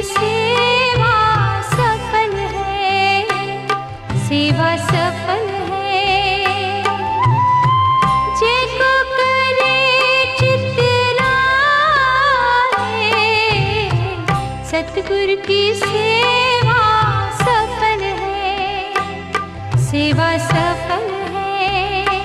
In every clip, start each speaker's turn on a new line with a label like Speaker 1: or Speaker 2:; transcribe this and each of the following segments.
Speaker 1: सेवा सफल है, सेवा सफल है। जेको करे चित लाए, सतगुरु की सेवा सफल है, सेवा सफल है।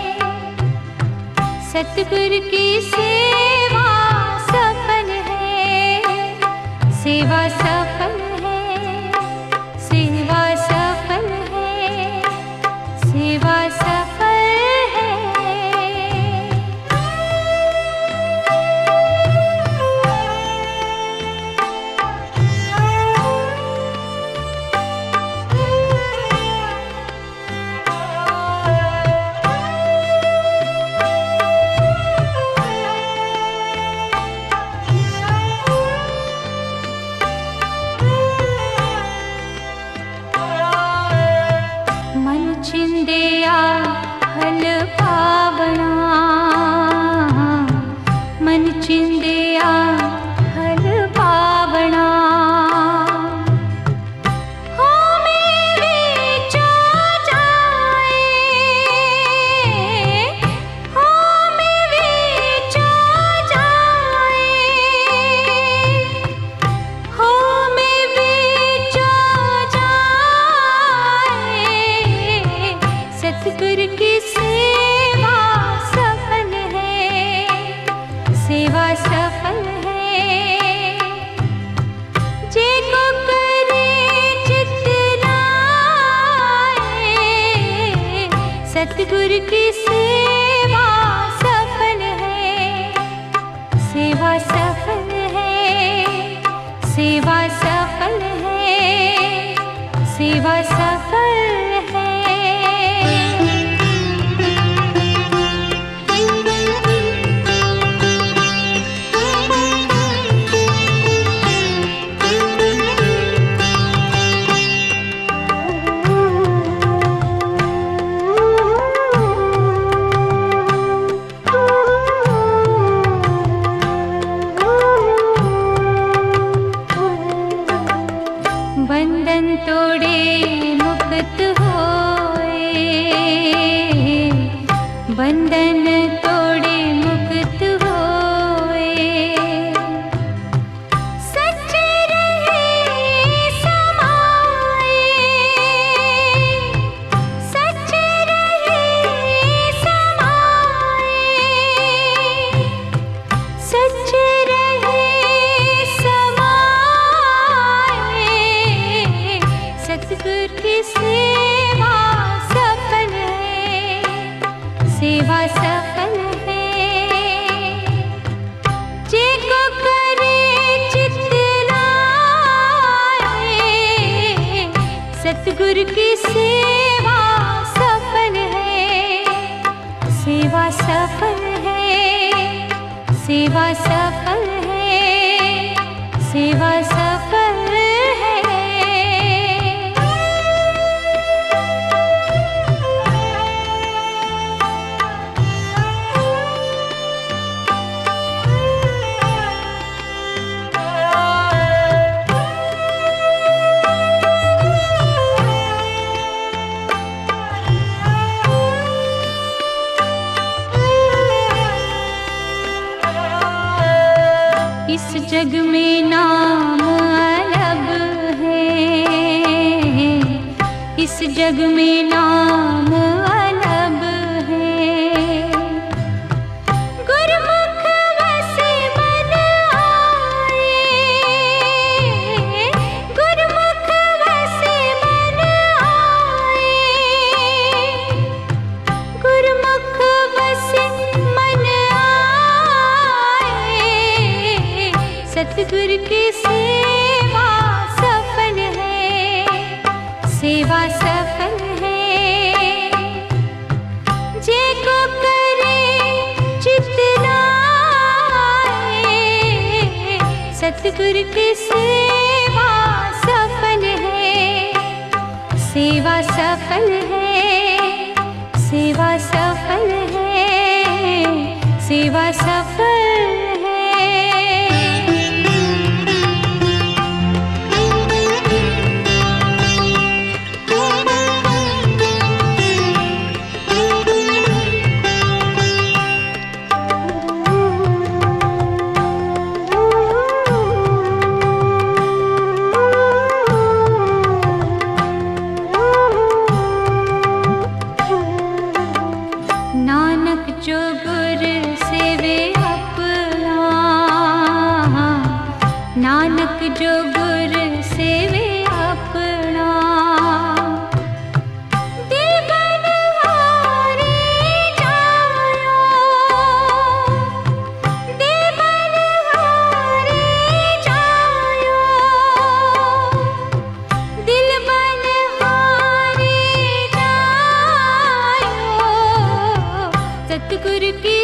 Speaker 1: सतगुरु की सेवा सफल है, सेवा सफल है, सेवा सफल है, सेवा सफल है। छिंदिया हल पावना, मन छिंदिया हल पावना। हो में विचो जाए, हो में विचो जाए, हो में विचो सतगुरु की सेवा सफल है, सेवा सफल है। जेको करे चित लाए, सतगुरु की सेवा सफल है, सेवा सफल है, सेवा सफल है, सेवा सफल है। बंधन तोड़े मुक्त होए, बंधन तोड़े मुक्त होए। सच्चे रहे समाए, सच्चे रहे समाए, सच्चे सतगुरु की सेवा सफल है, सेवा सफल है। जेको करे चित लाए, सतगुरु की सेवा सफल है, सेवा सफल है, सेवा सफल है, सेवा सफल है। इस जग में नाम अलग है, इस जग में नाम अलग है। गुरमुख वसे मन आए, गुरमुख वसे मन आए, गुरमुख वसे मन आए। सतगुरु की सेवा सफल है, सेवा सफल है। जेको करे चित लाए, सतगुरु की सेवा सफल है, सेवा सफल है, सेवा सफल है, सेवा सफल है। जो गुर सेवे अपना, नानक जो गुर सेवे अपना। दिल बलिहारी जायो, दिल बलिहारी जायो, दिल बलिहारी जायो, सतगुरु की